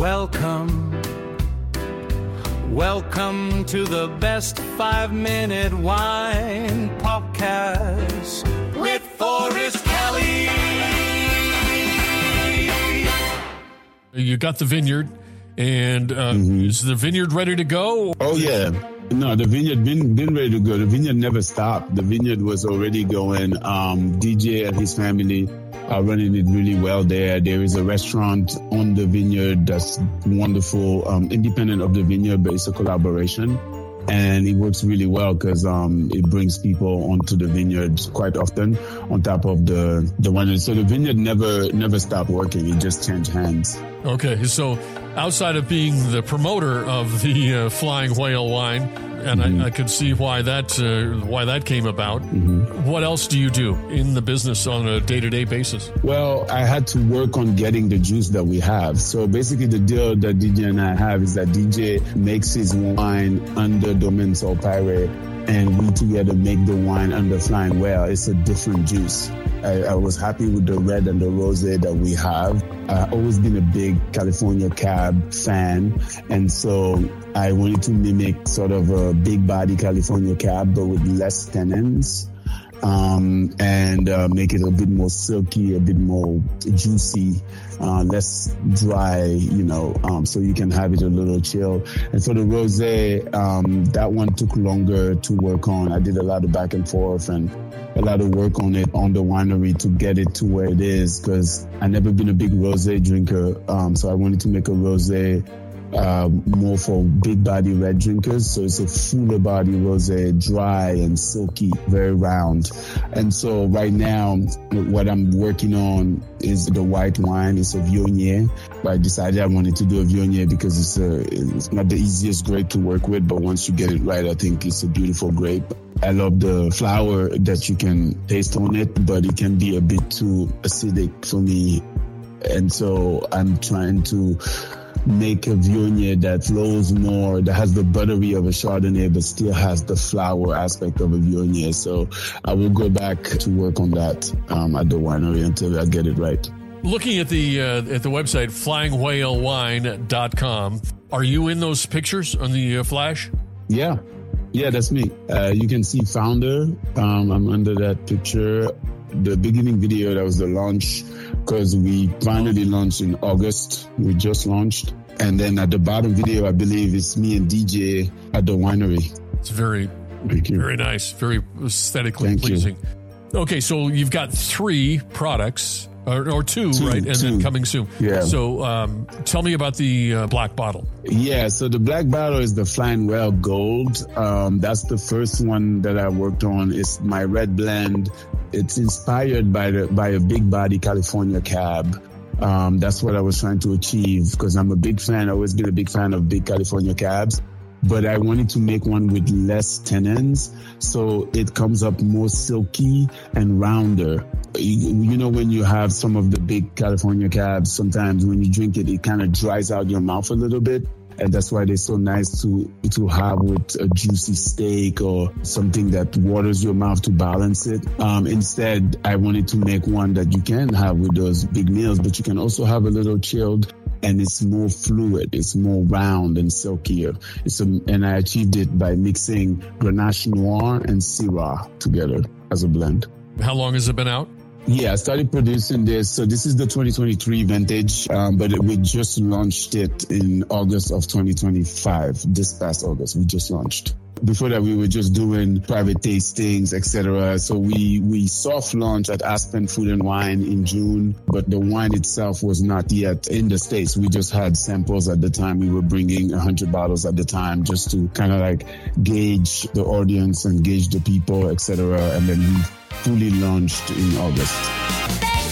Welcome to the best 5-minute wine podcast with Forrest Kelly. You got the vineyard, and is the vineyard ready to go? Oh, yeah. No, the vineyard been ready to go. The vineyard never stopped. The vineyard was already going. DJ and his family are running it really well there. There is a restaurant on the vineyard that's wonderful, independent of the vineyard, but it's a collaboration. And it works really well because it brings people onto the vineyard quite often on top of the winery. So the vineyard never stopped working. It just changed hands. Okay, so outside of being the promoter of the Flying Whale wine, and I could see why that came about. What else do you do in the business on a day-to-day basis? Well, I had to work on getting the juice that we have. So basically the deal that DJ and I have is that DJ makes his wine under Domaine Sol Piré, and we together make the wine under Flying Whale. It's a different juice. I was happy with the red and the rosé that we have. I've always been a big California Cab fan, and so I wanted to mimic sort of a big body California Cab, but with less tannins, and make it a bit more silky, a bit more juicy, less dry, so you can have it a little chill. And for the rosé, that one took longer to work on. I did a lot of back and forth and a lot of work on it on the winery to get it to where it is, because I've never been a big rosé drinker. So I wanted to make a rosé more for big body red drinkers. So it's a fuller body rosé, dry and silky, very round. And so right now, what I'm working on is the white wine. It's a Viognier. I decided I wanted to do a Viognier because it's not the easiest grape to work with, but once you get it right, I think it's a beautiful grape. I love the flower that you can taste on it, but it can be a bit too acidic for me. And so I'm trying to make a Viognier that flows more, that has the buttery of a Chardonnay, but still has the flower aspect of a Viognier. So I will go back to work on that at the winery until I get it right. Looking at the website, flyingwhalewine.com, are you in those pictures on the flash? Yeah, that's me. You can see founder. I'm under that picture. The beginning video, that was the launch, because we finally launched in August. We just launched. And then at the bottom video, I believe it's me and DJ at the winery. It's very nice, very aesthetically pleasing. Okay, so you've got 3 products, or two, right? And then coming soon. Yeah. So tell me about the black bottle. Yeah, so the black bottle is the Flying Whale Gold. That's the first one that I worked on. It's my red blend. It's inspired by a big body California Cab. That's what I was trying to achieve, because I'm a big fan. I've always been a big fan of big California Cabs. But I wanted to make one with less tannins, so it comes up more silky and rounder. You know, when you have some of the big California Cabs, sometimes when you drink it, it kind of dries out your mouth a little bit. And that's why they're so nice to have with a juicy steak or something that waters your mouth to balance it. Instead, I wanted to make one that you can have with those big meals, but you can also have a little chilled, and it's more fluid. It's more round and silkier. And I achieved it by mixing Grenache Noir and Syrah together as a blend. How long has it been out? Yeah, I started producing this. So this is the 2023 vintage, but we just launched it in August of 2025. This past August, we just launched. Before that, we were just doing private tastings, etc. So we soft launched at Aspen Food and Wine in June, but the wine itself was not yet in the States. We just had samples at the time. We were bringing 100 bottles at the time just to kind of like gauge the audience and gauge the people, etc. And then we fully launched in August.